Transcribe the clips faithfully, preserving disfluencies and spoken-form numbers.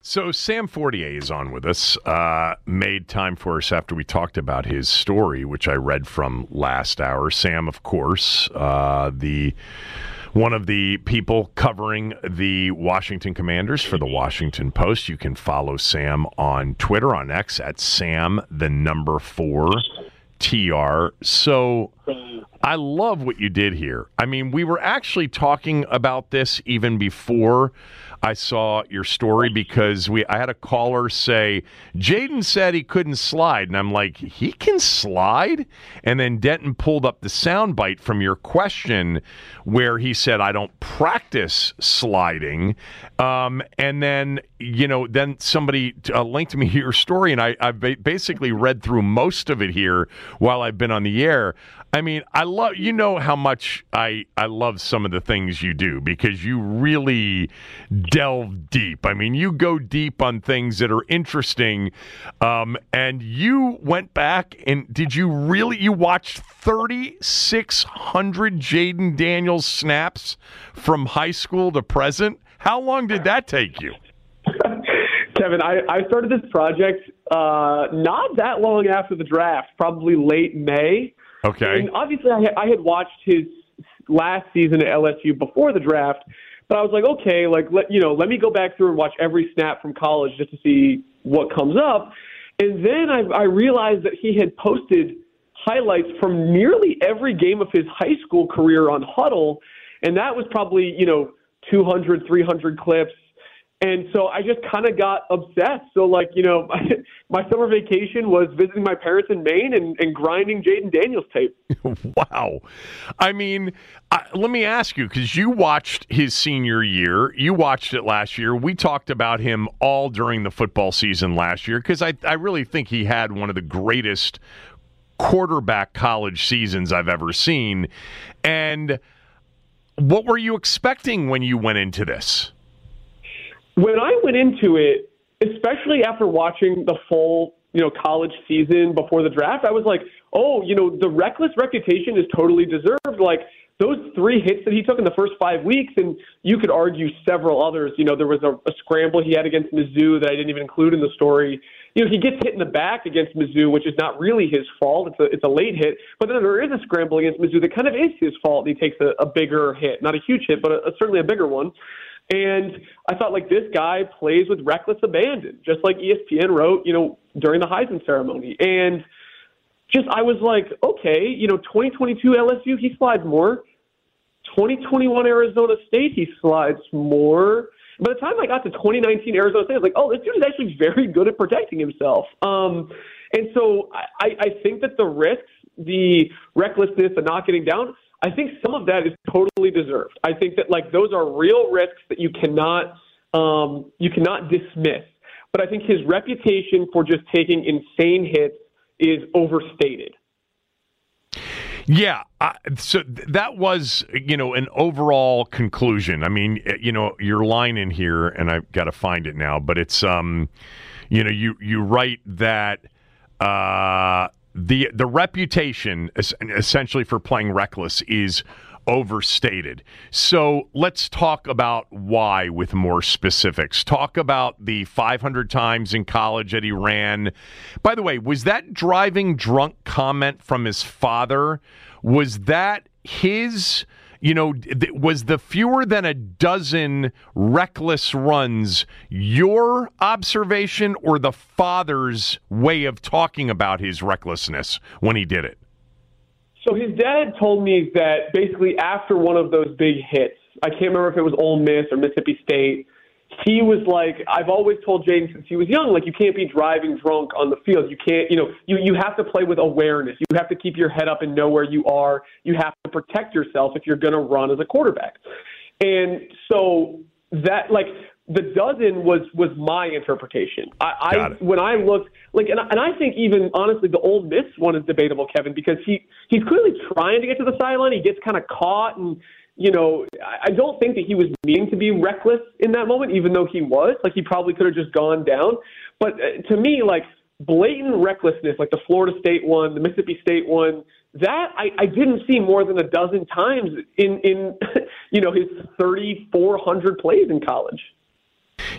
So Sam Fortier is on with us, uh, made time for us after we talked about his story, which I read from last hour. Sam, of course, uh, the one of the people covering the Washington Commanders for the Washington Post. You can follow Sam on Twitter, on X, at Sam, the number four, T R. So I love what you did here. I mean, we were actually talking about this even before I saw your story, because we I had a caller say, Jaden said he couldn't slide. And I'm like, he can slide? And then Denton pulled up the soundbite from your question where he said, I don't practice sliding. Um, and then, you know, then somebody uh, linked me your story, and I, I basically read through most of it here while I've been on the air. I mean, I love, you know how much I, I love some of the things you do, because you really delve deep. I mean, you go deep on things that are interesting. Um, and you went back and did you really, you watched thirty-six hundred Jaden Daniels snaps from high school to present? How long did that take you? Kevin, I, I started this project uh, not that long after the draft, probably late May. Okay. And obviously, I had, I had watched his last season at L S U before the draft, but I was like, okay, like let you know, let me go back through and watch every snap from college just to see what comes up. And then I, I realized that he had posted highlights from nearly every game of his high school career on Huddle, and that was probably, you know, two hundred, three hundred clips. And so I just kind of got obsessed. So, like, you know, my, my summer vacation was visiting my parents in Maine and, and grinding Jaden Daniels tape. Wow. I mean, I, let me ask you, because you watched his senior year. You watched it last year. We talked about him all during the football season last year, because I, I really think he had one of the greatest quarterback college seasons I've ever seen. And what were you expecting when you went into this? When I went into it, especially after watching the full, you know, college season before the draft, I was like, oh, you know, the reckless reputation is totally deserved. Like, those three hits that he took in the first five weeks, and you could argue several others. You know, there was a, a scramble he had against Mizzou that I didn't even include in the story. You know, he gets hit in the back against Mizzou, which is not really his fault. It's a it's a late hit. But then there is a scramble against Mizzou that kind of is his fault, and he takes a, a bigger hit. Not a huge hit, but a, a, certainly a bigger one. And I thought, like, this guy plays with reckless abandon, just like E S P N wrote, you know, during the Heisman ceremony. And just, I was like, okay, you know, twenty twenty-two L S U, he slides more. twenty twenty-one Arizona State, he slides more. By the time I got to twenty nineteen Arizona State, I was like, oh, this dude is actually very good at protecting himself. Um, and so I, I think that the risks, the recklessness, the not getting down, I think some of that is totally deserved. I think that, like, those are real risks that you cannot um, you cannot dismiss. But I think his reputation for just taking insane hits is overstated. Yeah, uh, so th- that was, you know, an overall conclusion. I mean, you know, your line in here, and I've got to find it now, but it's, um, you know, you you write that. Uh, The the reputation essentially for playing reckless is overstated. So let's talk about why with more specifics. Talk about the five hundred times in college that he ran. By the way, was that driving drunk comment from his father? Was that his... You know, was the fewer than a dozen reckless runs your observation or the father's way of talking about his recklessness when he did it? So his dad told me that basically after one of those big hits, I can't remember if it was Ole Miss or Mississippi State, he was like, I've always told Jaden since he was young, like, you can't be driving drunk on the field. You can't, you know, you, you have to play with awareness. You have to keep your head up and know where you are. You have to protect yourself if you're going to run as a quarterback. And so that, like, the dozen was, was my interpretation. I, I when I looked, like, and I, and I think even, honestly, the Ole Miss one is debatable, Kevin, because he, he's clearly trying to get to the sideline. He gets kind of caught, and you know, I don't think that he was meaning to be reckless in that moment, even though he was. Like, he probably could have just gone down. But uh, to me, like, blatant recklessness, like the Florida State one, the Mississippi State one, that I, I didn't see more than a dozen times in, in you know, his thirty-four hundred plays in college.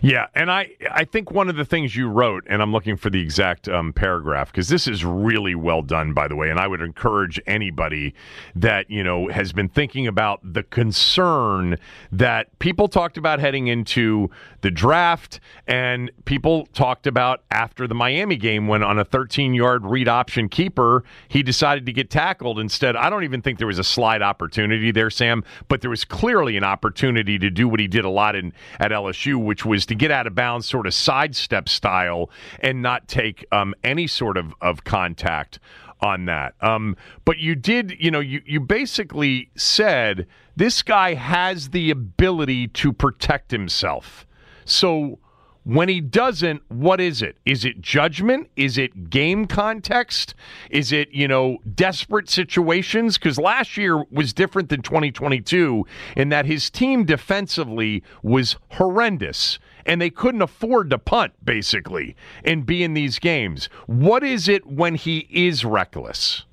Yeah, and I, I think one of the things you wrote, and I'm looking for the exact um, paragraph, because this is really well done, by the way, and I would encourage anybody that, you know, has been thinking about the concern that people talked about heading into the draft, and people talked about after the Miami game when on a thirteen-yard read option keeper, he decided to get tackled instead. I don't even think there was a slide opportunity there, Sam, but there was clearly an opportunity to do what he did a lot in at L S U, which was to get out of bounds sort of sidestep style and not take um, any sort of, of contact on that. Um, but you did, you know, you, you basically said this guy has the ability to protect himself. So when he doesn't, what is it? Is it judgment? Is it game context? Is it, you know, desperate situations? Because last year was different than twenty twenty-two in that his team defensively was horrendous and they couldn't afford to punt, basically, and be in these games. What is it when he is reckless?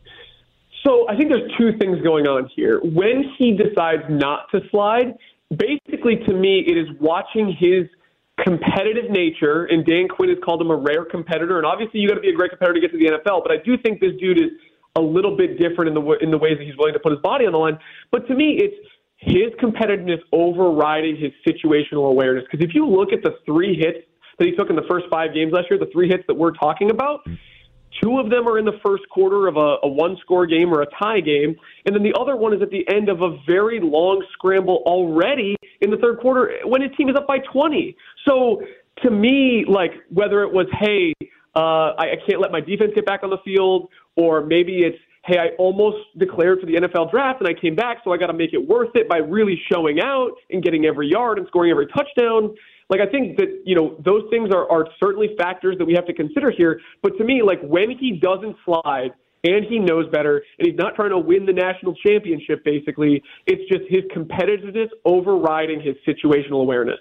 So I think there's two things going on here. When he decides not to slide, basically to me it is watching his competitive nature, and Dan Quinn has called him a rare competitor, and obviously you got to be a great competitor to get to the N F L, but I do think this dude is a little bit different in the in the ways that he's willing to put his body on the line. But to me, it's his competitiveness overriding his situational awareness. Because if you look at the three hits that he took in the first five games last year, the three hits that we're talking about, two of them are in the first quarter of a, a one-score game or a tie game, and then the other one is at the end of a very long scramble already in the third quarter when his team is up by twenty. So to me, like, whether it was, hey, uh, I, I can't let my defense get back on the field, or maybe it's, hey, I almost declared for the N F L draft and I came back, so I got to make it worth it by really showing out and getting every yard and scoring every touchdown. Like, I think that, you know, those things are, are certainly factors that we have to consider here. But to me, like, when he doesn't slide and he knows better and he's not trying to win the national championship, basically, it's just his competitiveness overriding his situational awareness.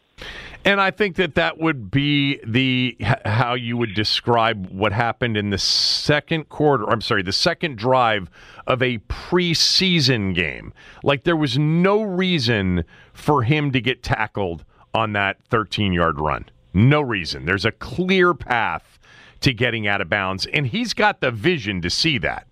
And I think that that would be the how you would describe what happened in the second quarter. I'm sorry, the second drive of a preseason game. Like, there was no reason for him to get tackled on that thirteen-yard run. No reason. There's a clear path to getting out of bounds, and he's got the vision to see that.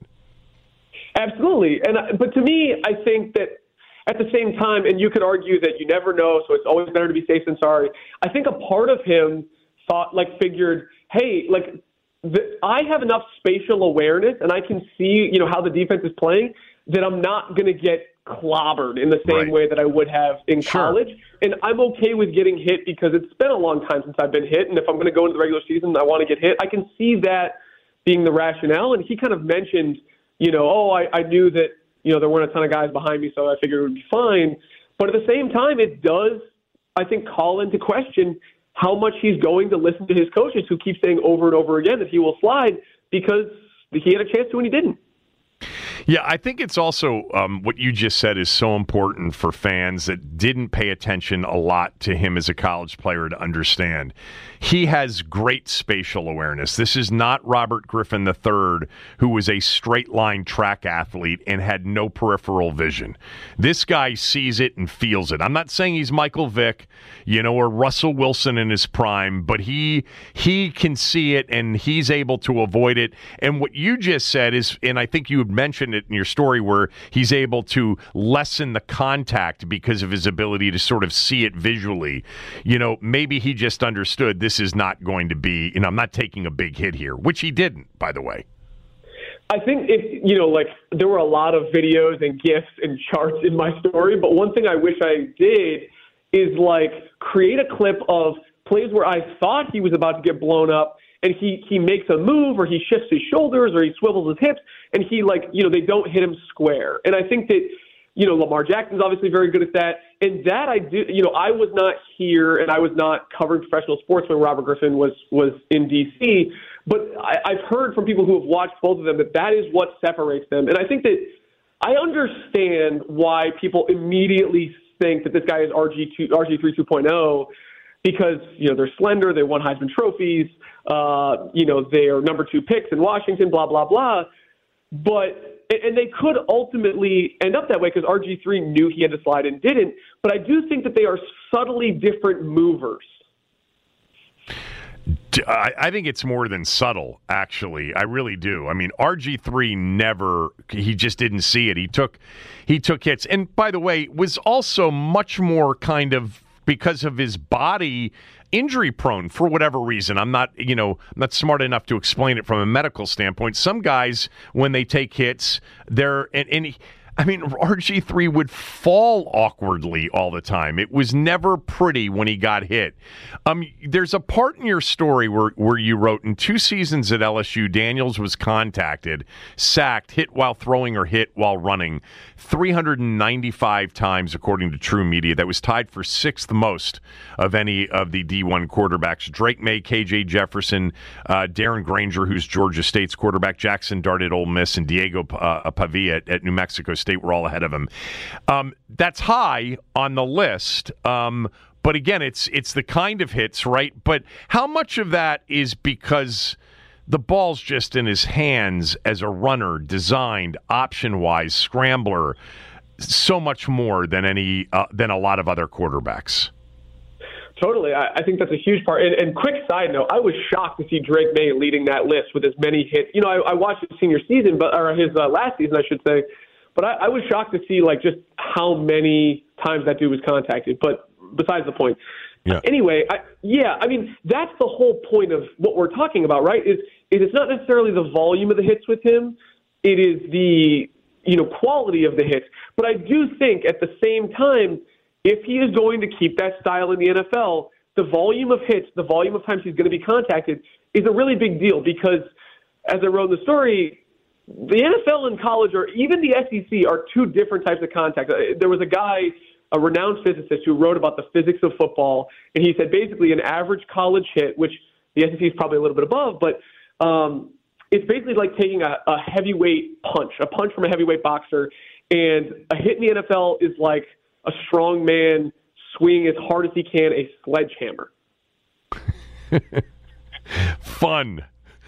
Absolutely. And but to me, I think that at the same time, and you could argue that you never know, so it's always better to be safe than sorry. I think a part of him thought, like, figured, hey, like, the, I have enough spatial awareness, and I can see, you know, how the defense is playing, that I'm not going to get clobbered in the same right. way that I would have in sure. college. And I'm okay with getting hit because it's been a long time since I've been hit. And if I'm going to go into the regular season, I want to get hit. I can see that being the rationale. And he kind of mentioned, you know, oh, I, I knew that, you know, there weren't a ton of guys behind me, so I figured it would be fine. But at the same time, it does, I think, call into question how much he's going to listen to his coaches who keep saying over and over again that he will slide because he had a chance to and he didn't. Yeah, I think it's also um, what you just said is so important for fans that didn't pay attention a lot to him as a college player to understand. He has great spatial awareness. This is not Robert Griffin the third, who was a straight-line track athlete and had no peripheral vision. This guy sees it and feels it. I'm not saying he's Michael Vick, you know, or Russell Wilson in his prime, but he he can see it and he's able to avoid it. And what you just said is, and I think you had mentioned it in your story, where he's able to lessen the contact because of his ability to sort of see it visually. You know, maybe he just understood this is not going to be, you know, I'm not taking a big hit here, which he didn't, by the way. I think if, you know, like, there were a lot of videos and GIFs and charts in my story, but one thing I wish I did is, like, create a clip of plays where I thought he was about to get blown up, and he, he makes a move, or he shifts his shoulders, or he swivels his hips, and he, like, you know, they don't hit him square. And I think that, you know, Lamar Jackson's obviously very good at that. And that I do, you know, I was not here and I was not covering professional sports when Robert Griffin was, was in D C, but I, I've heard from people who have watched both of them that that is what separates them. And I think that I understand why people immediately think that this guy is R G three two point oh because, you know, they're slender, they won Heisman trophies, uh, you know, they are number two picks in Washington, blah, blah, blah. but and they could ultimately end up that way because R G three knew he had to slide and didn't. But I do think that they are subtly different movers. I think it's more than subtle, actually. I really do. I mean, R G three never, he just didn't see it. He took, he took hits. And by the way, was also much more kind of, because of his body, injury prone for whatever reason. I'm not, you know, I'm not smart enough to explain it from a medical standpoint. Some guys, when they take hits, they're, and, and he, I mean, R G three would fall awkwardly all the time. It was never pretty when he got hit. Um, there's a part in your story where, where you wrote, in two seasons at L S U, Daniels was contacted, sacked, hit while throwing or hit while running three hundred ninety-five times, according to True Media. That was tied for sixth most of any of the D one quarterbacks. Drake May, K J Jefferson, uh, Darren Granger, who's Georgia State's quarterback, Jackson Dart at Ole Miss, and Diego uh, Pavia at, at New Mexico State were all ahead of him. Um, that's high on the list. Um, but again, it's it's the kind of hits, right? But how much of that is because the ball's just in his hands as a runner, designed, option-wise, scrambler, so much more than any uh, than a lot of other quarterbacks? Totally. I, I think that's a huge part. And, and quick side note, I was shocked to see Drake May leading that list with as many hits. You know, I, I watched his senior season, but or his uh, last season, I should say. But I, I was shocked to see, like, just how many times that dude was contacted. But besides the point. Yeah. Anyway, I, yeah, I mean, that's the whole point of what we're talking about, right, is, is it's not necessarily the volume of the hits with him. It is the, you know, quality of the hits. But I do think at the same time, if he is going to keep that style in the N F L, the volume of hits, the volume of times he's going to be contacted is a really big deal because, as I wrote in the story, the N F L and college, or even the S E C, are two different types of contact. There was a guy, a renowned physicist, who wrote about the physics of football, and he said basically an average college hit, which the S E C is probably a little bit above, but um, it's basically like taking a, a heavyweight punch, a punch from a heavyweight boxer, and a hit in the N F L is like a strong man swinging as hard as he can a sledgehammer. Fun.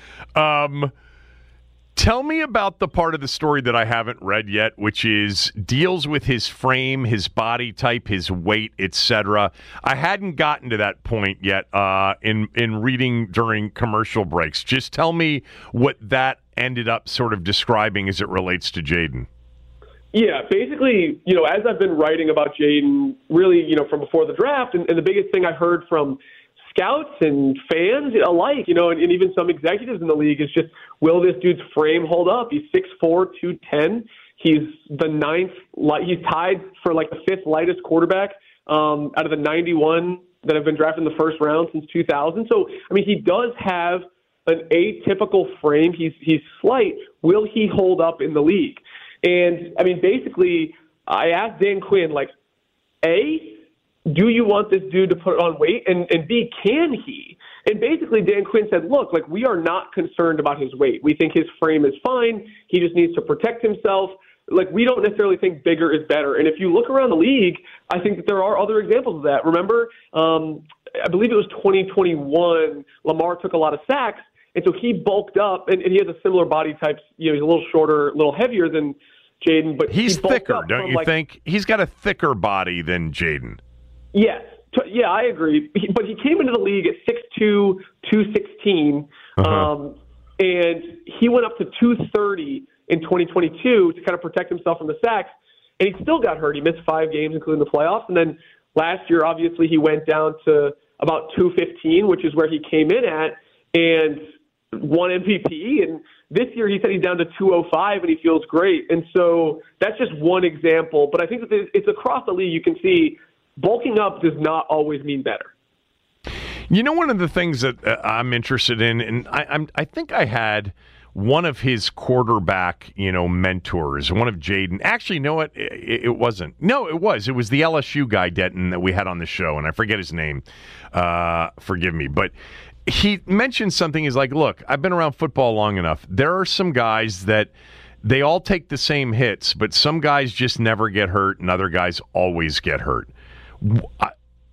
Um, tell me about the part of the story that I haven't read yet, which is deals with his frame, his body type, his weight, et cetera. I hadn't gotten to that point yet uh, in in reading during commercial breaks. Just tell me what that ended up sort of describing as it relates to Jayden. Yeah, basically, you know, as I've been writing about Jayden, really, you know, from before the draft, and, and the biggest thing I heard from scouts and fans alike, you know, and, and even some executives in the league is just, will this dude's frame hold up? He's six four, two ten. He's the ninth, he's tied for like the fifth lightest quarterback um, out of the ninety-one that have been drafted in the first round since two thousand. So, I mean, he does have an atypical frame. He's, he's slight. Will he hold up in the league? And, I mean, basically, I asked Dan Quinn, like, A, do you want this dude to put on weight? And, and B, can he? And basically, Dan Quinn said, look, like, we are not concerned about his weight. We think his frame is fine. He just needs to protect himself. Like, we don't necessarily think bigger is better. And if you look around the league, I think that there are other examples of that. Remember, um, I believe it was twenty twenty-one, Lamar took a lot of sacks. And so he bulked up, and, and he has a similar body type. You know, he's a little shorter, a little heavier than Jayden, but he's he thicker, don't you like, think? He's got a thicker body than Jayden. Yes. Yeah, I agree. He, but he came into the league at six two, two sixteen, uh-huh. um, and he went up to two thirty in twenty twenty-two to kind of protect himself from the sacks, and he still got hurt. He missed five games, including the playoffs. And then last year, obviously, he went down to about two fifteen, which is where he came in at, and won M V P. And this year he said he's down to two oh five and he feels great. And so that's just one example. But I think that it's across the league. You can see bulking up does not always mean better. You know, one of the things that uh, I'm interested in, and I, I'm, I think I had one of his quarterback, you know, mentors, one of Jayden. Actually, no, it, it it wasn't. No, it was. It was the L S U guy, Denton, that we had on the show, and I forget his name. Uh, forgive me, but he mentioned something. He's like, look, I've been around football long enough. There are some guys that they all take the same hits, but some guys just never get hurt and other guys always get hurt. I,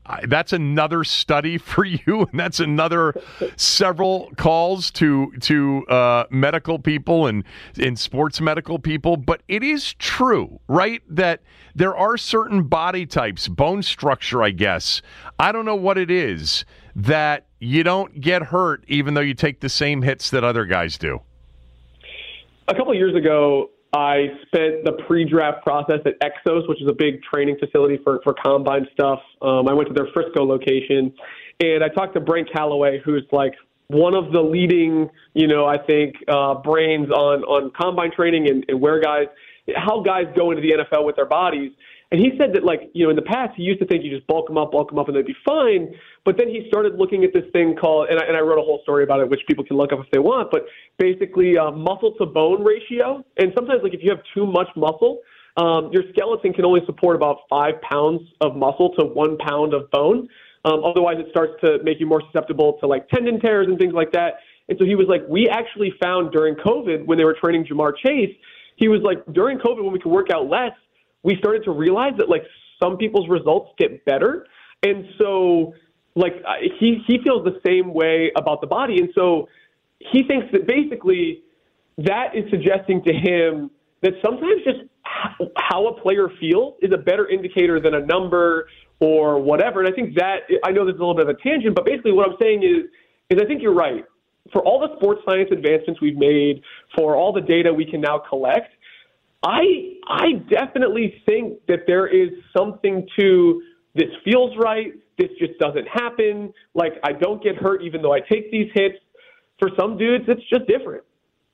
that's another study for you, and that's another several calls to to uh, medical people and, and sports medical people. But it is true, right, that there are certain body types, bone structure, I guess. I don't know what it is, that you don't get hurt even though you take the same hits that other guys do. A couple of years ago, I spent the pre-draft process at Exos, which is a big training facility for, for combine stuff. Um, I went to their Frisco location, and I talked to Brent Callaway, who's like one of the leading, you know, I think, uh, brains on, on combine training and, and where guys, how guys go into the N F L with their bodies. And he said that, like, you know, in the past, he used to think you just bulk them up, bulk them up, and they'd be fine. But then he started looking at this thing called, and I, and I wrote a whole story about it, which people can look up if they want, but basically uh, muscle to bone ratio. And sometimes, like, if you have too much muscle, um, your skeleton can only support about five pounds of muscle to one pound of bone. Um, otherwise, it starts to make you more susceptible to, like, tendon tears and things like that. And so he was like, we actually found during COVID, when they were training Jamar Chase, he was like, during COVID, when we could work out less, we started to realize that, like, some people's results get better. And so, like, he, he feels the same way about the body. And so he thinks that basically that is suggesting to him that sometimes just how a player feels is a better indicator than a number or whatever. And I think that, I know this is a little bit of a tangent, but basically what I'm saying is, is I think you're right. For all the sports science advancements we've made, for all the data we can now collect, I I definitely think that there is something to this feels right, this just doesn't happen, like I don't get hurt even though I take these hits. For some dudes, it's just different.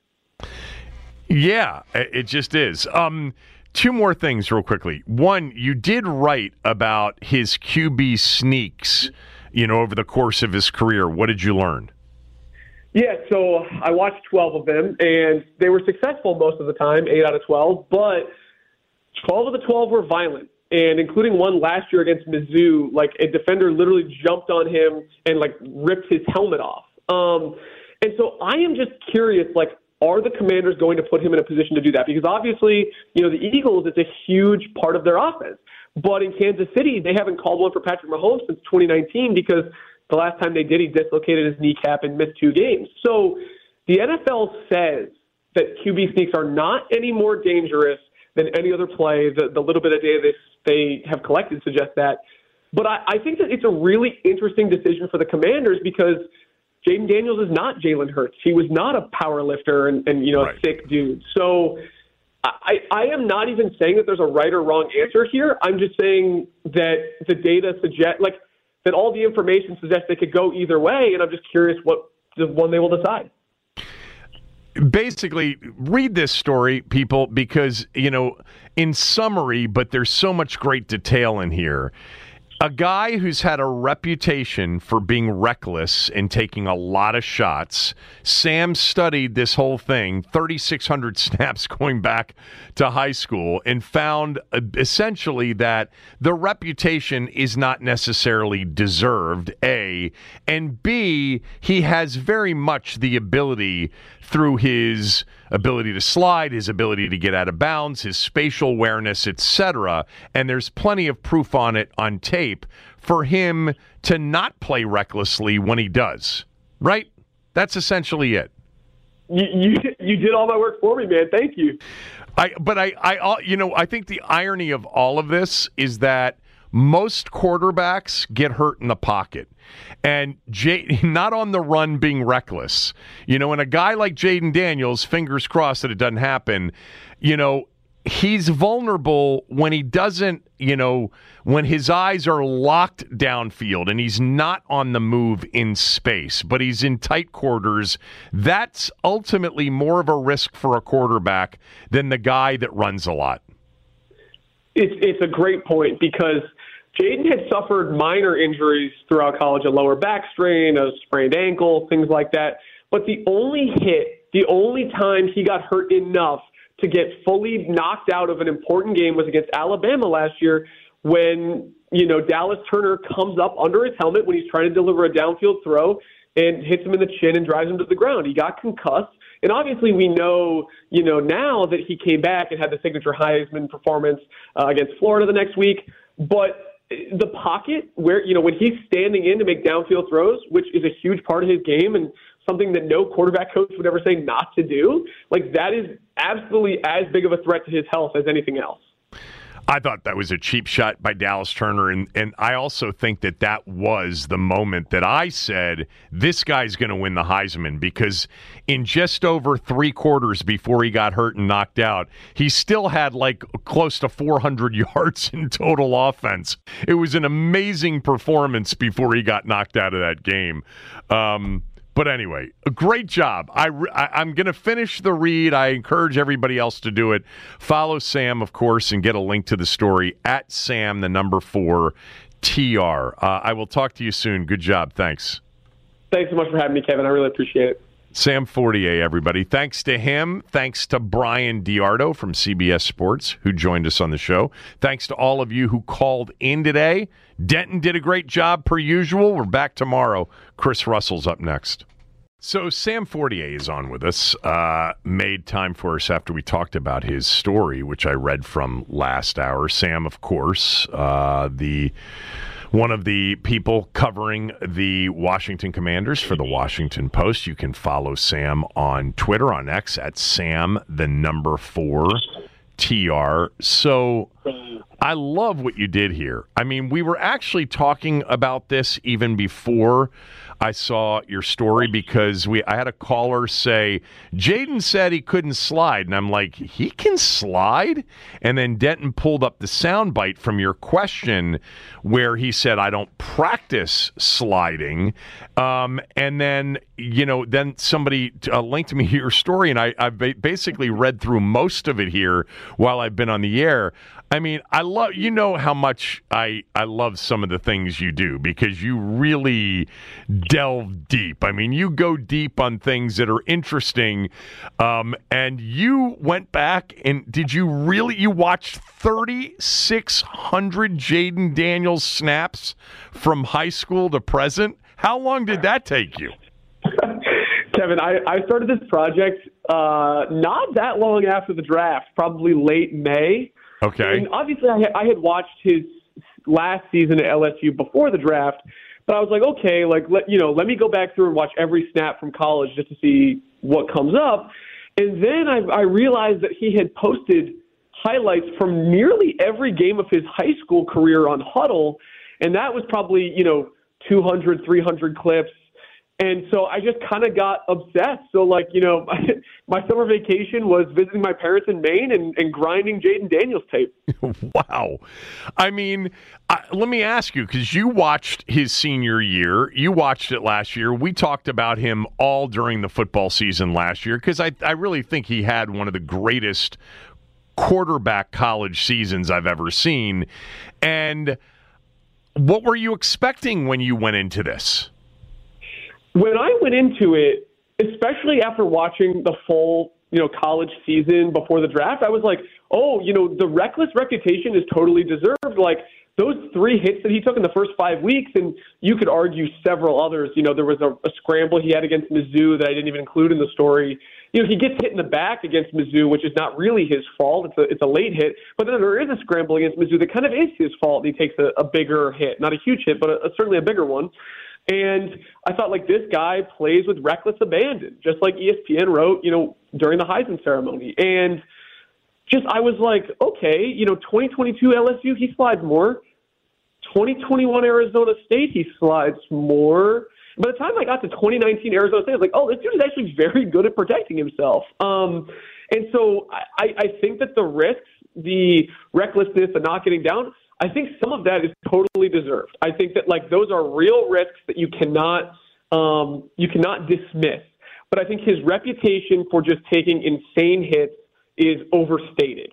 Yeah, it just is. Um, two more things real quickly. One, you did write about his Q B sneaks, you know, over the course of his career. What did you learn? Yeah, so I watched twelve of them, and they were successful most of the time, eight out of twelve, but twelve of the twelve were violent, and including one last year against Mizzou, like a defender literally jumped on him and, like, ripped his helmet off. Um, and so I am just curious, like, are the Commanders going to put him in a position to do that? Because obviously, you know, the Eagles, it's a huge part of their offense. But in Kansas City, they haven't called one for Patrick Mahomes since twenty nineteen because the last time they did, he dislocated his kneecap and missed two games. So the N F L says that Q B sneaks are not any more dangerous than any other play. The, the little bit of data they, they have collected suggests that. But I, I think that it's a really interesting decision for the Commanders because Jayden Daniels is not Jalen Hurts. He was not a power lifter and, and you know, right. a thick dude. So I, I am not even saying that there's a right or wrong answer here. I'm just saying that the data suggest, like, that all the information suggests they could go either way, and I'm just curious what the one they will decide. Basically, read this story, people, because, you know, in summary, but there's so much great detail in here. A guy who's had a reputation for being reckless and taking a lot of shots. Sam studied this whole thing, thirty-six hundred snaps going back to high school, and found uh, essentially that the reputation is not necessarily deserved, A, and B, he has very much the ability through his ability to slide, his ability to get out of bounds, his spatial awareness, et cetera. And there's plenty of proof on it on tape for him to not play recklessly when he does. Right? That's essentially it. You you, you did all my work for me, man. Thank you. I but I I you know I think the irony of all of this is that most quarterbacks get hurt in the pocket. And Jay, not on the run being reckless. You know, and a guy like Jayden Daniels, fingers crossed that it doesn't happen, you know, he's vulnerable when he doesn't, you know, when his eyes are locked downfield and he's not on the move in space, but he's in tight quarters. That's ultimately more of a risk for a quarterback than the guy that runs a lot. It's, it's a great point because Jayden had suffered minor injuries throughout college, a lower back strain, a sprained ankle, things like that. But the only hit, the only time he got hurt enough to get fully knocked out of an important game was against Alabama last year when, you know, Dallas Turner comes up under his helmet when he's trying to deliver a downfield throw and hits him in the chin and drives him to the ground. He got concussed. And obviously we know, you know, now that he came back and had the signature Heisman performance uh, against Florida the next week. But the pocket where, you know, when he's standing in to make downfield throws, which is a huge part of his game and something that no quarterback coach would ever say not to do, like that is absolutely as big of a threat to his health as anything else. I thought that was a cheap shot by Dallas Turner, and, and I also think that that was the moment that I said, this guy's going to win the Heisman, because in just over three quarters before he got hurt and knocked out, he still had like close to four hundred yards in total offense. It was an amazing performance before he got knocked out of that game. Um But anyway, a great job. I, I, I'm going to finish the read. I encourage everybody else to do it. Follow Sam, of course, and get a link to the story at Sam, the number four, T R. Uh, I will talk to you soon. Good job. Thanks. Thanks so much for having me, Kevin. I really appreciate it. Sam Fortier, everybody. Thanks to him. Thanks to Brian Diardo from C B S Sports, who joined us on the show. Thanks to all of you who called in today. Denton did a great job per usual. We're back tomorrow. Chris Russell's up next. So Sam Fortier is on with us. Uh, made time for us after we talked about his story, which I read from last hour. Sam, of course, uh, the one of the people covering the Washington Commanders for the Washington Post. You can follow Sam on Twitter, on X, at Sam, the number four, T R. So I love what you did here. I mean, we were actually talking about this even before I saw your story, because we I had a caller say, Jaden said he couldn't slide. And I'm like, he can slide? And then Denton pulled up the soundbite from your question where he said, I don't practice sliding. Um, and then, you know, then somebody uh, linked me to your story, and I, I basically read through most of it here while I've been on the air. I mean, I love, you know how much I, I love some of the things you do, because you really delve deep. I mean, you go deep on things that are interesting. Um, and you went back and did you really, you watched thirty-six hundred Jaden Daniels snaps from high school to present? How long did that take you? Kevin, I, I started this project uh, not that long after the draft, probably late May. Okay. And obviously, I had, I had watched his last season at L S U before the draft, but I was like, okay, like let you know, let me go back through and watch every snap from college just to see what comes up. And then I, I realized that he had posted highlights from nearly every game of his high school career on Huddle, and that was probably, you know, two hundred, three hundred clips. And so I just kind of got obsessed. So, like, you know, my, my summer vacation was visiting my parents in Maine and, and grinding Jaden Daniels tape. Wow. I mean, I, let me ask you, because you watched his senior year. You watched it last year. We talked about him all during the football season last year, because I, I really think he had one of the greatest quarterback college seasons I've ever seen. And what were you expecting when you went into this? When I went into it, especially after watching the full, you know, college season before the draft, I was like, oh, you know, the reckless reputation is totally deserved. Like those three hits that he took in the first five weeks, and you could argue several others. You know, there was a, a scramble he had against Mizzou that I didn't even include in the story. You know, he gets hit in the back against Mizzou, which is not really his fault. It's a it's a late hit. But then there is a scramble against Mizzou that kind of is his fault. He takes a, a bigger hit, not a huge hit, but a, a, certainly a bigger one. And I thought, like, this guy plays with reckless abandon, just like E S P N wrote, you know, during the Heisman ceremony. And just, I was like, okay, you know, twenty twenty-two L S U, he slides more. twenty twenty-one Arizona State, he slides more. By the time I got to twenty nineteen Arizona State, I was like, oh, this dude is actually very good at protecting himself. Um, and so I, I think that the risks, the recklessness, the not getting down, I think some of that is totally deserved. I think that, like, those are real risks that you cannot um, you cannot dismiss. But I think his reputation for just taking insane hits is overstated.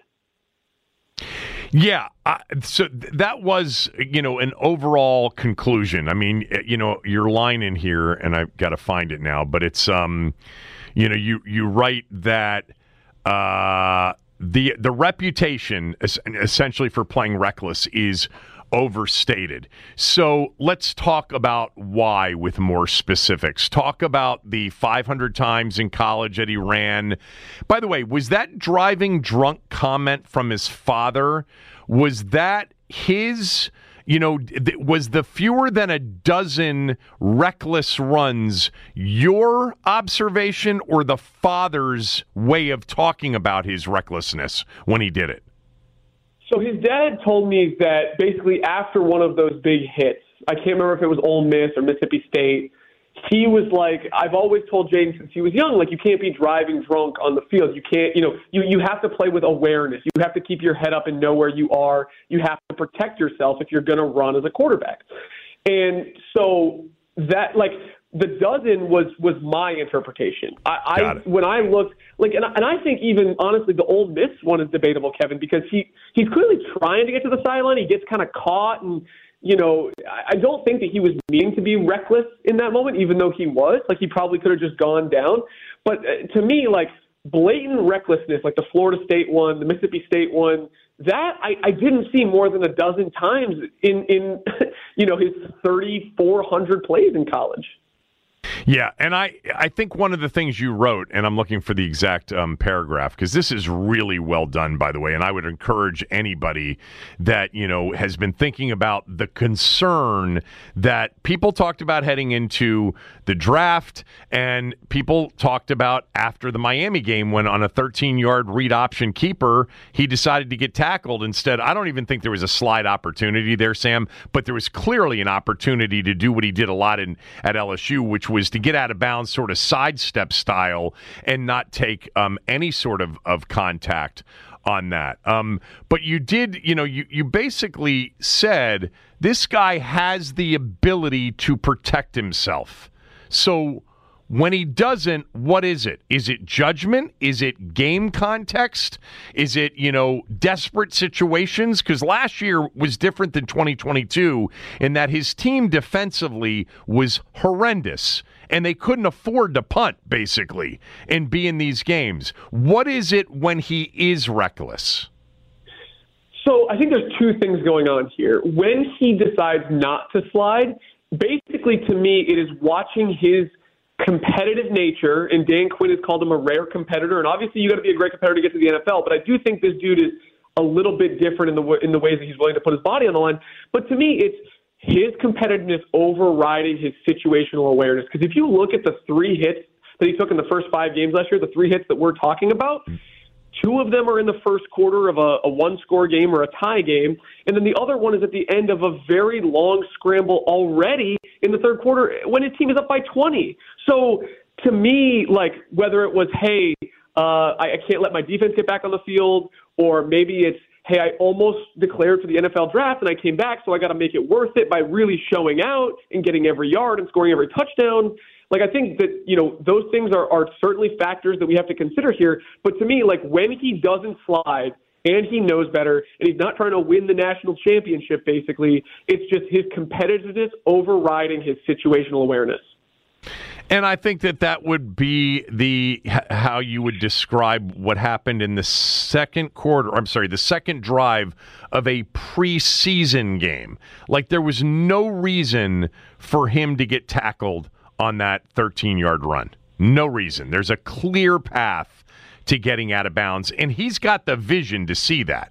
Yeah, uh, so th- that was, you know, an overall conclusion. I mean, you know, your line in here, and I've got to find it now, but it's, um, you know, you you write that uh, the the reputation es- essentially for playing reckless is overstated. So let's talk about why with more specifics. Talk about the five hundred times in college that he ran. By the way, was that driving drunk comment from his father? Was that his you know, th- was the fewer than a dozen reckless runs your observation or the father's way of talking about his recklessness when he did it? So his dad told me that basically after one of those big hits, I can't remember if it was Ole Miss or Mississippi State, he was like, I've always told Jaden since he was young, like, you can't be driving drunk on the field. You can't, you know, you, you have to play with awareness. You have to keep your head up and know where you are. You have to protect yourself if you're going to run as a quarterback. And so that, like, the dozen was was my interpretation. I, I when I looked, like, and I, and I think even, honestly, the Ole Miss one is debatable, Kevin, because he, he's clearly trying to get to the sideline. He gets kind of caught and, you know, I don't think that he was meaning to be reckless in that moment, even though he was. Like, he probably could have just gone down. But uh, to me, like, blatant recklessness, like the Florida State one, the Mississippi State one, that I, I didn't see more than a dozen times in, in you know, his thirty-four hundred plays in college. Yeah, and I, I think one of the things you wrote, and I'm looking for the exact um, paragraph, because this is really well done, by the way, and I would encourage anybody that, you know, has been thinking about the concern that people talked about heading into the draft, and people talked about after the Miami game when on a thirteen-yard read option keeper, he decided to get tackled instead. I don't even think there was a slide opportunity there, Sam, but there was clearly an opportunity to do what he did a lot in at L S U, which was to get out of bounds sort of sidestep style and not take um, any sort of, of contact on that. Um, but you did, you know, you, you basically said this guy has the ability to protect himself. So when he doesn't, what is it? Is it judgment? Is it game context? Is it, you know, desperate situations? Because last year was different than twenty twenty-two in that his team defensively was horrendous and they couldn't afford to punt, basically, and be in these games. What is it when he is reckless? So I think there's two things going on here. When he decides not to slide, basically to me it is watching his competitive nature, and Dan Quinn has called him a rare competitor, and obviously you got to be a great competitor to get to the N F L, but I do think this dude is a little bit different in the in the ways that he's willing to put his body on the line. But to me, it's his competitiveness overriding his situational awareness. Because if you look at the three hits that he took in the first five games last year, the three hits that we're talking about, two of them are in the first quarter of a, a one-score game or a tie game, and then the other one is at the end of a very long scramble already in the third quarter when his team is up by twenty. So to me, like, whether it was, hey, uh, I, I can't let my defense get back on the field, or maybe it's, hey, I almost declared for the N F L draft and I came back, so I got to make it worth it by really showing out and getting every yard and scoring every touchdown. Like, I think that, you know, those things are, are certainly factors that we have to consider here. But to me, like, when he doesn't slide and he knows better and he's not trying to win the national championship, basically, it's just his competitiveness overriding his situational awareness. And I think that that would be the how you would describe what happened in the second quarter. I'm sorry, the second drive of a preseason game. Like, there was no reason for him to get tackled on that thirteen-yard run. No reason. There's a clear path to getting out of bounds, and he's got the vision to see that.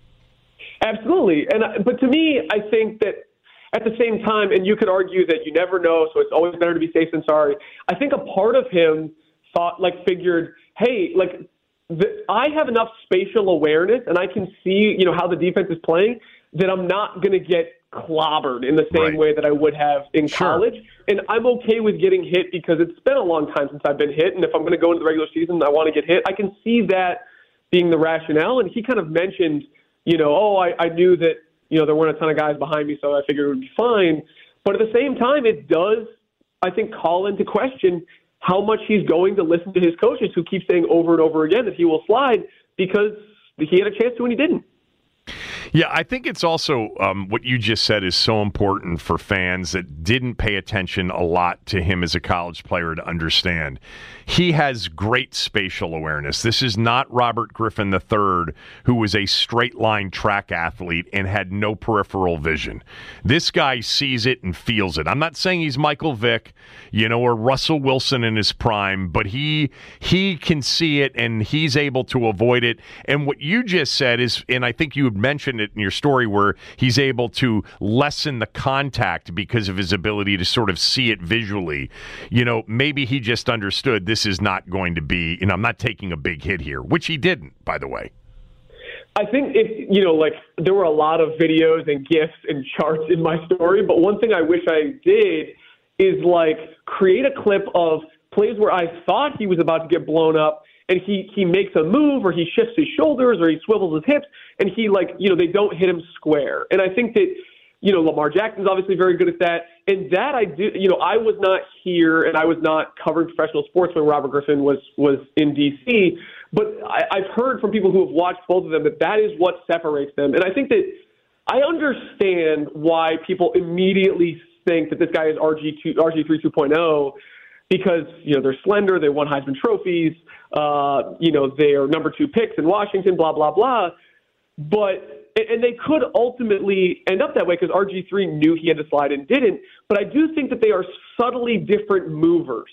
Absolutely. And but to me, I think that at the same time, and you could argue that you never know, so it's always better to be safe than sorry. I think a part of him thought, like, figured, hey, like, the, I have enough spatial awareness, and I can see, you know, how the defense is playing, that I'm not going to get clobbered in the same right. way that I would have in sure. college. And I'm okay with getting hit because it's been a long time since I've been hit. And if I'm going to go into the regular season and I want to get hit, I can see that being the rationale. And he kind of mentioned, you know, oh, I, I knew that, you know, there weren't a ton of guys behind me, so I figured it would be fine. But at the same time, it does, I think, call into question how much he's going to listen to his coaches who keep saying over and over again that he will slide because he had a chance to and he didn't. Yeah, I think it's also um, what you just said is so important for fans that didn't pay attention a lot to him as a college player to understand. He has great spatial awareness. This is not Robert Griffin the third, who was a straight-line track athlete and had no peripheral vision. This guy sees it and feels it. I'm not saying he's Michael Vick, you know, or Russell Wilson in his prime, but he he can see it and he's able to avoid it. And what you just said is, and I think you had mentioned it in your story where he's able to lessen the contact because of his ability to sort of see it visually. You know, maybe he just understood this is not going to be, you know, I'm not taking a big hit here, which he didn't, by the way. I think if, you know, like there were a lot of videos and GIFs and charts in my story, but one thing I wish I did is like create a clip of plays where I thought he was about to get blown up and he, he makes a move or he shifts his shoulders or he swivels his hips and he like, you know, they don't hit him square. And I think that, you know, Lamar Jackson's obviously very good at that. And that I do, you know, I was not here and I was not covering professional sports when Robert Griffin was, was in D C, but I, I've heard from people who have watched both of them that that is what separates them. And I think that I understand why people immediately think that this guy is R G two, R G three two point oh because, you know, they're slender, they won Heisman trophies, uh, you know, they are number two picks in Washington, blah, blah, blah. But, and they could ultimately end up that way because R G three knew he had to slide and didn't. But I do think that they are subtly different movers.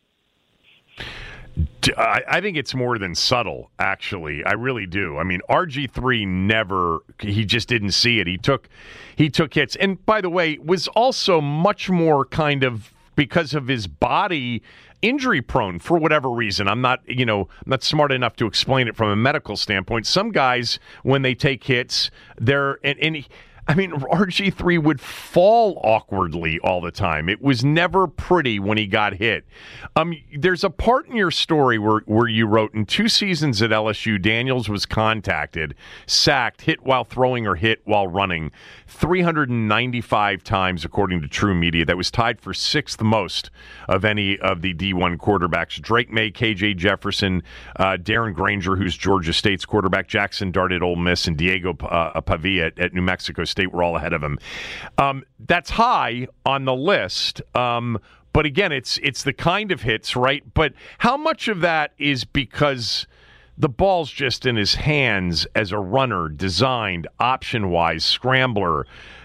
I think it's more than subtle, actually. I really do. I mean, R G three never, he just didn't see it. He took he took hits. And by the way, was also much more kind of, because of his body, injury prone for whatever reason. I'm not, you know, I'm not smart enough to explain it from a medical standpoint. Some guys, when they take hits, they're, and, and he, I mean, R G three would fall awkwardly all the time. It was never pretty when he got hit. Um, there's a part in your story where, where you wrote, in two seasons at L S U, Daniels was contacted, sacked, hit while throwing or hit while running three hundred ninety-five times, according to True Media. That was tied for sixth most of any of the D one quarterbacks. Drake May, K J Jefferson, uh, Darren Granger, who's Georgia State's quarterback, Jackson Dart at Ole Miss, and Diego uh, Pavia at, at New Mexico State. State were all ahead of him. Um, that's high on the list. Um, but again, it's it's the kind of hits, right? But how much of that is because the ball's just in his hands as a runner, designed, option-wise, scrambler,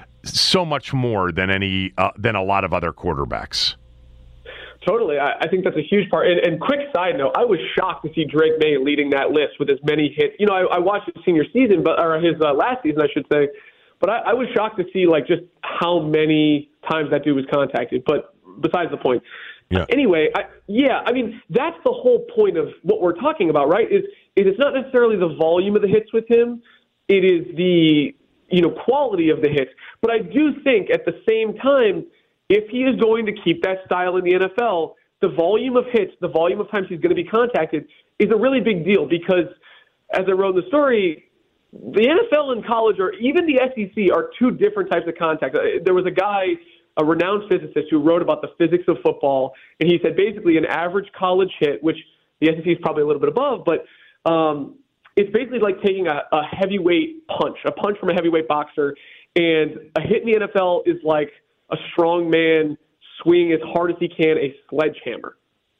so much more than any uh, than a lot of other quarterbacks? Totally. I, I think that's a huge part. And, and quick side note, I was shocked to see Drake May leading that list with as many hits. You know, I, I watched his senior season, but or his uh, last season, I should say. But I, I was shocked to see, like, just how many times that dude was contacted. But besides the point. Yeah. Anyway, I, yeah, I mean, that's the whole point of what we're talking about, right, is, is it's not necessarily the volume of the hits with him. It is the, you know, quality of the hits. But I do think at the same time, if he is going to keep that style in the N F L, the volume of hits, the volume of times he's going to be contacted is a really big deal because, as I wrote in the story, the N F L and college, or even the S E C, are two different types of contact. There was a guy, a renowned physicist, who wrote about the physics of football, and he said basically an average college hit, which the S E C is probably a little bit above, but um, it's basically like taking a, a heavyweight punch, a punch from a heavyweight boxer, and a hit in the N F L is like a strong man swinging as hard as he can a sledgehammer.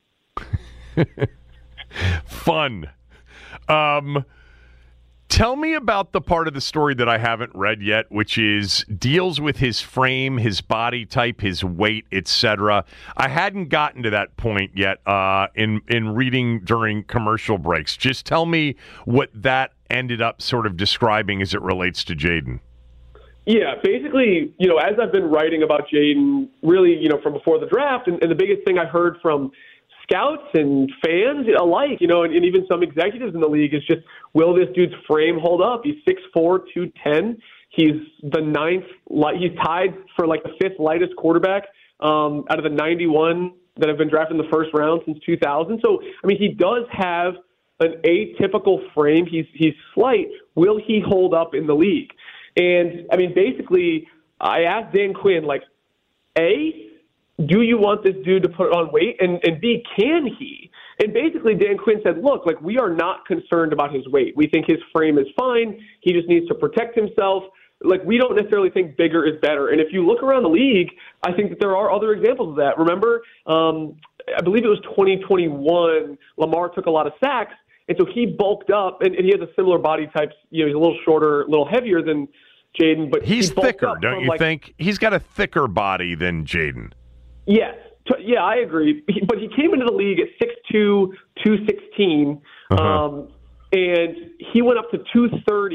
Fun. Um, tell me about the part of the story that I haven't read yet, which is deals with his frame, his body type, his weight, et cetera. I hadn't gotten to that point yet uh, in in reading during commercial breaks. Just tell me what that ended up sort of describing as it relates to Jayden. Yeah, basically, you know, as I've been writing about Jayden, really, you know, from before the draft, and, and the biggest thing I heard from scouts and fans alike, you know, and, and even some executives in the league is just, will this dude's frame hold up? He's six four, two ten. He's the ninth, he's tied for like the fifth lightest quarterback um, out of the ninety-one that have been drafted in the first round since two thousand. So, I mean, he does have an atypical frame. He's he's slight. Will he hold up in the league? And, I mean, basically, I asked Dan Quinn, like, A, do you want this dude to put on weight? And, and B, can he? And basically, Dan Quinn said, look, like, we are not concerned about his weight. We think his frame is fine. He just needs to protect himself. Like, we don't necessarily think bigger is better. And if you look around the league, I think that there are other examples of that. Remember, um, I believe it was twenty twenty-one, Lamar took a lot of sacks. And so he bulked up, and, and he has a similar body type. You know, he's a little shorter, a little heavier than Jayden, but he's he thicker, don't you like, think? He's got a thicker body than Jayden. Yes, yeah, I agree. He, but he came into the league at six two, two sixteen, uh-huh. um, and he went up to two thirty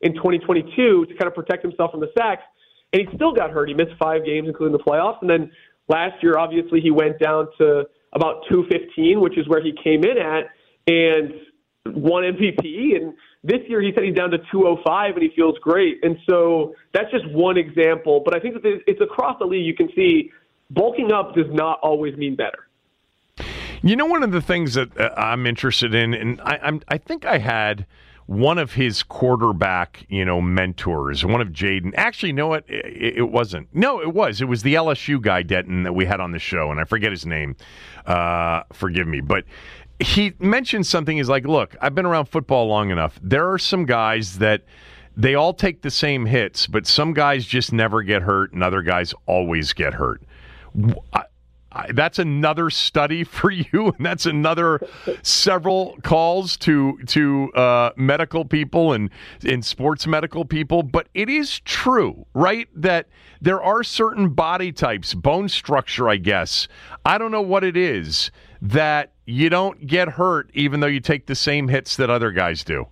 in twenty twenty-two to kind of protect himself from the sacks, and he still got hurt. He missed five games, including the playoffs. And then last year, obviously, he went down to about two fifteen, which is where he came in at, and won M V P. And this year, he said he's down to two oh five, and he feels great. And so that's just one example. But I think that it's across the league. You can see bulking up does not always mean better. You know, one of the things that uh, I'm interested in, and I, I'm, I think I had one of his quarterback, you know, mentors, one of Jaden. Actually, you know what? It, it wasn't. No, it was. It was the L S U guy, Denton, that we had on the show, and I forget his name. Uh, forgive me. But he mentioned something. He's like, look, I've been around football long enough. There are some guys that they all take the same hits, but some guys just never get hurt, and other guys always get hurt. I, I, that's another study for you, and that's another several calls to to uh, medical people and, and sports medical people. But it is true, right, that there are certain body types, bone structure, I guess. I don't know what it is, that you don't get hurt even though you take the same hits that other guys do.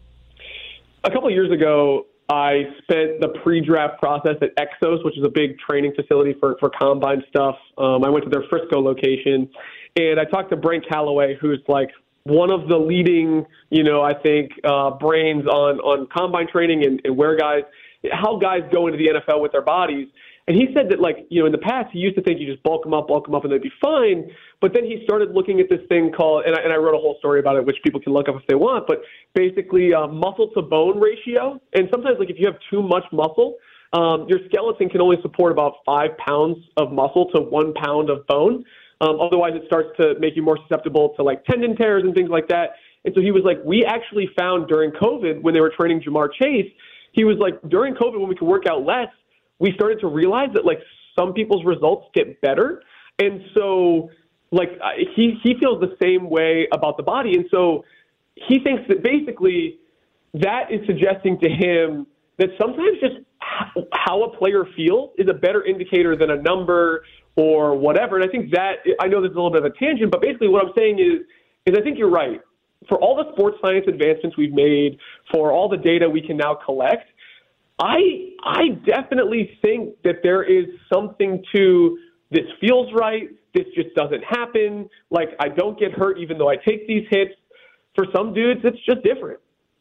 A couple of years ago, I spent the pre-draft process at Exos, which is a big training facility for, for combine stuff. Um, I went to their Frisco location, and I talked to Brent Callaway, who's like one of the leading, you know, I think, uh, brains on, on combine training and, and where guys, how guys go into the N F L with their bodies. And he said that, like, you know, in the past, he used to think you just bulk them up, bulk them up, and they'd be fine. But then he started looking at this thing called, and I, and I wrote a whole story about it, which people can look up if they want, but basically uh, muscle-to-bone ratio. And sometimes, like, if you have too much muscle, um, your skeleton can only support about five pounds of muscle to one pound of bone. Um, otherwise, it starts to make you more susceptible to, like, tendon tears and things like that. And so he was like, we actually found during COVID, when they were training Jamar Chase, he was like, during COVID, when we could work out less, we started to realize that, like, some people's results get better. And so, like, he, he feels the same way about the body. And so he thinks that basically that is suggesting to him that sometimes just how a player feels is a better indicator than a number or whatever. And I think that, I know this is a little bit of a tangent, but basically what I'm saying is, is I think you're right. For all the sports science advancements we've made, for all the data we can now collect, I I definitely think that there is something to this feels right, this just doesn't happen, like I don't get hurt even though I take these hits. For some dudes, it's just different.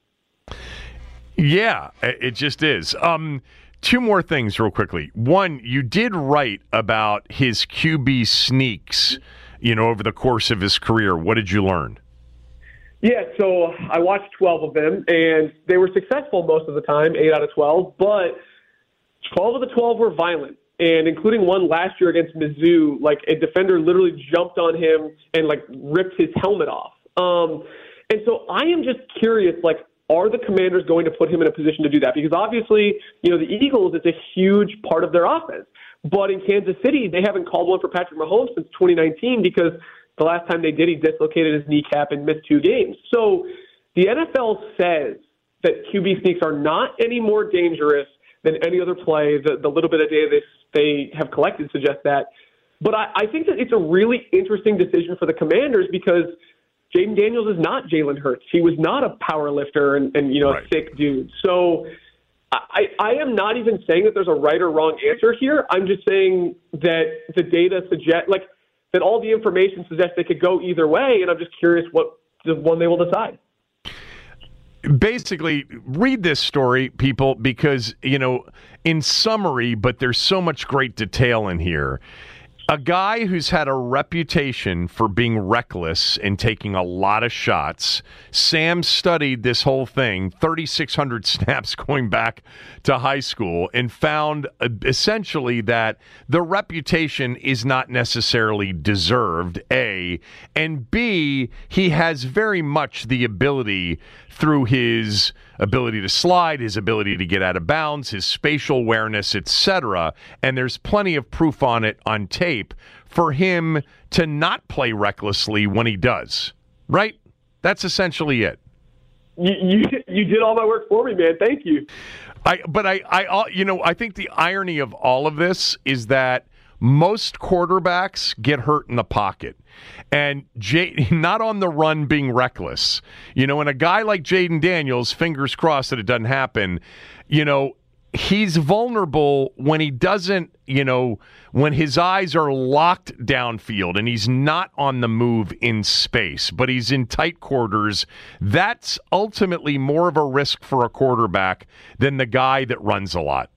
Yeah, it just is. Um, two more things real quickly. One, you did write about his Q B sneaks, you know, over the course of his career. What did you learn? Yeah, so I watched twelve of them, and they were successful most of the time, eight out of twelve, but twelve of the twelve were violent, and including one last year against Mizzou, like a defender literally jumped on him and, like, ripped his helmet off. Um, and so I am just curious, like, are the Commanders going to put him in a position to do that? Because obviously, you know, the Eagles, it's a huge part of their offense. But in Kansas City, they haven't called one for Patrick Mahomes since twenty nineteen because the last time they did, he dislocated his kneecap and missed two games. So the N F L says that Q B sneaks are not any more dangerous than any other play. The, the little bit of data they, they have collected suggests that. But I, I think that it's a really interesting decision for the Commanders because Jaden Daniels is not Jalen Hurts. He was not a power lifter and, and you know, right. a thick dude. So I, I am not even saying that there's a right or wrong answer here. I'm just saying that the data suggest, like, that all the information suggests they could go either way, and I'm just curious what the one they will decide. Basically, read this story, people, because, you know, in summary, but there's so much great detail in here. A guy who's had a reputation for being reckless and taking a lot of shots. Sam studied this whole thing, thirty-six hundred snaps going back to high school, and found uh, essentially that the reputation is not necessarily deserved, A, and B, he has very much the ability through his ability to slide, his ability to get out of bounds, his spatial awareness, et cetera. And there's plenty of proof on it on tape for him to not play recklessly when he does. Right? That's essentially it. You you, you did all my work for me, man. Thank you. I but I I you know I think the irony of all of this is that most quarterbacks get hurt in the pocket. And Jay, not on the run being reckless. You know, and a guy like Jayden Daniels, fingers crossed that it doesn't happen, you know, he's vulnerable when he doesn't, you know, when his eyes are locked downfield and he's not on the move in space, but he's in tight quarters. That's ultimately more of a risk for a quarterback than the guy that runs a lot.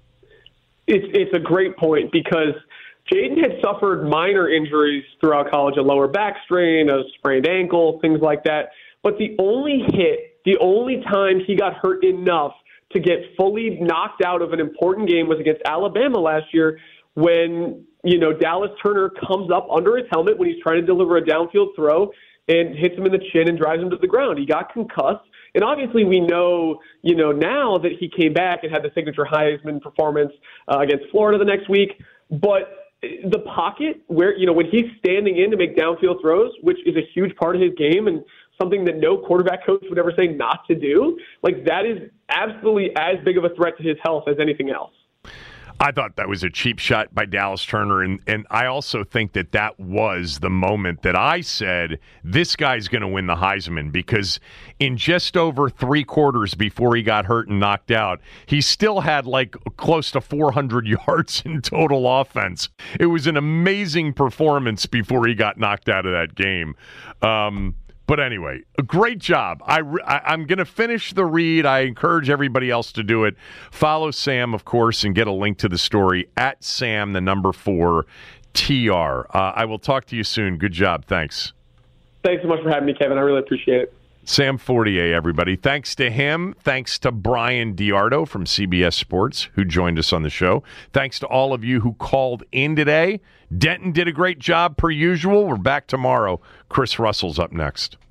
It's, it's a great point because Jayden had suffered minor injuries throughout college, a lower back strain, a sprained ankle, things like that. But the only hit, the only time he got hurt enough to get fully knocked out of an important game was against Alabama last year when, you know, Dallas Turner comes up under his helmet when he's trying to deliver a downfield throw and hits him in the chin and drives him to the ground. He got concussed. And obviously we know, you know, now that he came back and had the signature Heisman performance uh, against Florida the next week. But the pocket where, you know, when he's standing in to make downfield throws, which is a huge part of his game and something that no quarterback coach would ever say not to do, like that is absolutely as big of a threat to his health as anything else. I thought that was a cheap shot by Dallas Turner, and, and I also think that that was the moment that I said, this guy's going to win the Heisman, because in just over three quarters before he got hurt and knocked out, he still had like close to four hundred yards in total offense. It was an amazing performance before he got knocked out of that game. Um But anyway, a great job. I, I, I'm going to finish the read. I encourage everybody else to do it. Follow Sam, of course, and get a link to the story at Sam, the number four, T R. Uh, I will talk to you soon. Good job. Thanks. Thanks so much for having me, Kevin. I really appreciate it. Sam Fortier, everybody. Thanks to him. Thanks to Brian Diardo from C B S Sports, who joined us on the show. Thanks to all of you who called in today. Denton did a great job per usual. We're back tomorrow. Chris Russell's up next.